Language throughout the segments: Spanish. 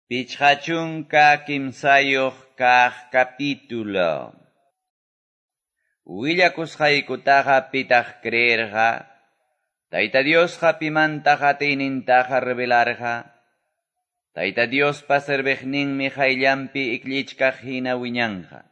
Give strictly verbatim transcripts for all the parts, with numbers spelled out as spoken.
Pichhachunka kimsayuq kaq capítulo. Willakusqaykutaqa pitaq creerqa, Tayta Diosqa pimantaqa tiynintaqa revelarqa, Tayta Diospa serveqninmi hayllampi iklichkaq hina wiñanqa.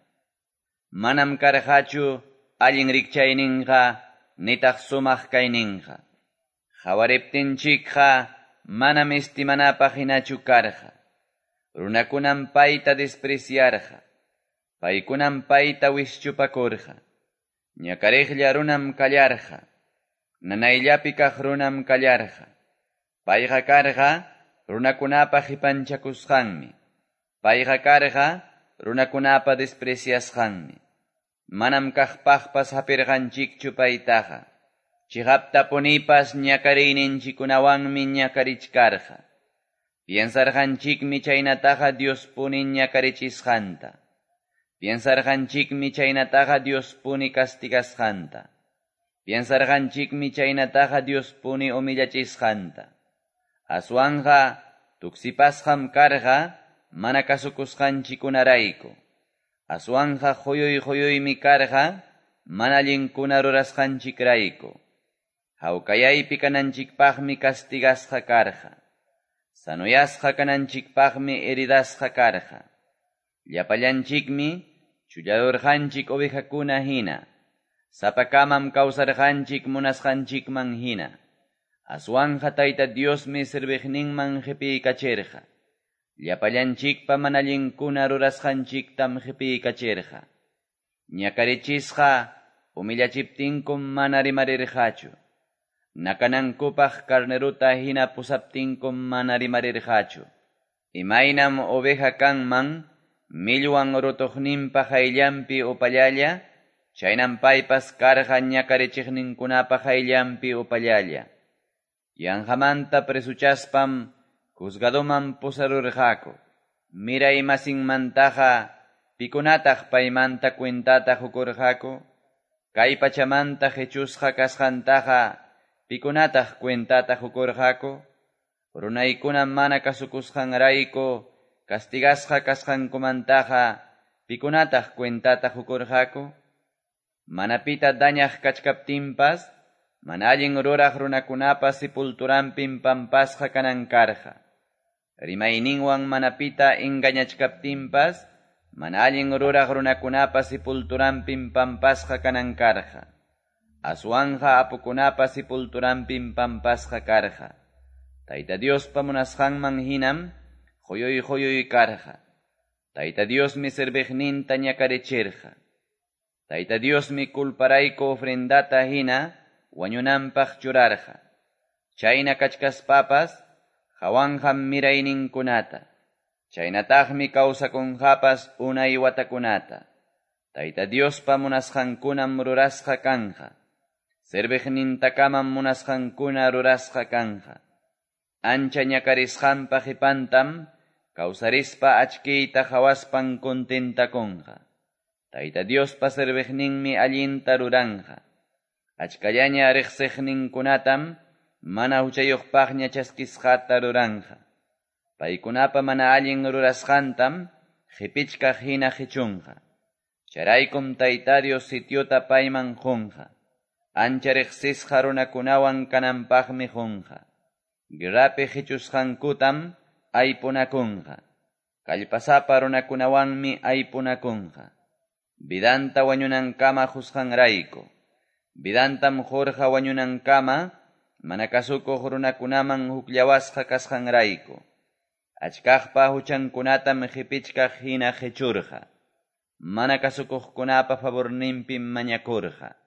Manam karqachu allin rikchayninqa, nitaq sumaq kayninqa. Hawariptinchikqa manam estimanapaq hinachu karqa. Runakunam payta despreciarqa, paykunam payta wischupakurqa. Ñakariqlla runam kallarqa, nanayllapi kaq runam kallarqa. Payqa karqa runakunapa qipanchakusqanmi, payqa karqa runakunapa despreciasqanmi. Manam kaqpaqpas hapirqanchikchu paytaqa, chiqapta punipas ñakariyninchikunawanmi ñakarichkarqa. Piensarqanchikmi chaynataqa Dios puni ñakarichisqanta. Piensarqanchikmi chaynataqa Dios puni castigasqanta. Piensarqanchikmi chaynataqa Dios puni humillachisqanta. Aswanqa tuksipasqam karqa mana kasukusqanchikunarayku. Aswanqa quyuy quyuymi karqa mana allinkuna rurasqanchikrayku. Hawkayaypi kananchikpaqmi castigasqa karqa. Sanuyasqa kananchikpaqmi heridasqa karqa. Llapallanchikmi chulladurqanchik ovejakuna hina. Sapakamam kawsarqanchik munasqanchikman hina. Aswanqa Tayta Diosmi sirviqninman qhipiykachirqa. Llapallanchikpa mana allinkuna rurasqanchiktam qhipiykachirqa. Ñakarichisqa humillachiptinkum mana rimarirqachu. Nakanankupaq karneruta hina pusaptinkum mana rimarirqachu. Imaynam oveja kanman, millwan rutuqninpa hayllampi upallalla, chaynam paypas karqa ñakarichiqninkunapa hayllampi upallalla. Yanqamanta presuchaspam juzgadoman pusarurqaku. Miray masinmantaqa pikunataq paymanta cuentata hukurqaku. Kay pachamanta hechusqa kasqantaqa pikunataq cuentata hukurqaku. Runaykunam mana kasukusqanrayku castigasqa kasqankumantaqa pikunataq cuentata hukurqaku. Manapita dañaq kachkaptinpas, mana allin ruraq runakunapa sepulturanpin pampasqa kanan karqa. Rimayninwan manapita engañachkaptinpas, mana allin ruraq runakunapa sepulturanpin pampasqa kanan karqa. Aswanqa apukunapa sepulturanpin pampasqa karqa. Tayta Diospa munasqanman hinam quyuy quyuy karqa. Tayta Diosmi sirviqninta ñakarichirqa. Tayta Diosmi kulparayku ofrendata hina wañunanpaq churarqa. Chayna kachkaspapas hawanqam mirayninkunata. Chaynataqmi kawsakunqapas unay watakunata. Tayta Diospa munasqankunam rurasqa kanqa. Sirviqnintakamam munasqankuna rurasqa kanqa. Ancha ñakarisqanpa qipantam, kawsarispa achkiyta hawaspan contentakunqa. Tayta Diospa sirviqninmi allinta ruranqa. Achkallaña riqsiqninkunatam mana huchayuqpaqña chaskisqata ruranqa. Paykunapa mana allin rurasqantam qipichkaq hina qichunqa. Charaykum Tayta Dios sitiota payman qunqa. Ancha riqsisqa runakunawan kananpaqmi qunqa. Guerrapi qichusqankutam aypunakunqa. Kallpasapa runakunawanmi aypunakunqa. Vidanta wañunankama husqanrayku. Vidantam hurqa wañunankama mana kasukuq runakunaman hukllawasqa kasqanrayku. Achkaqpa huchankunatam qipichkaq hina qichurqa. Mana kasukuqkunapa favorninpim mañakurqa.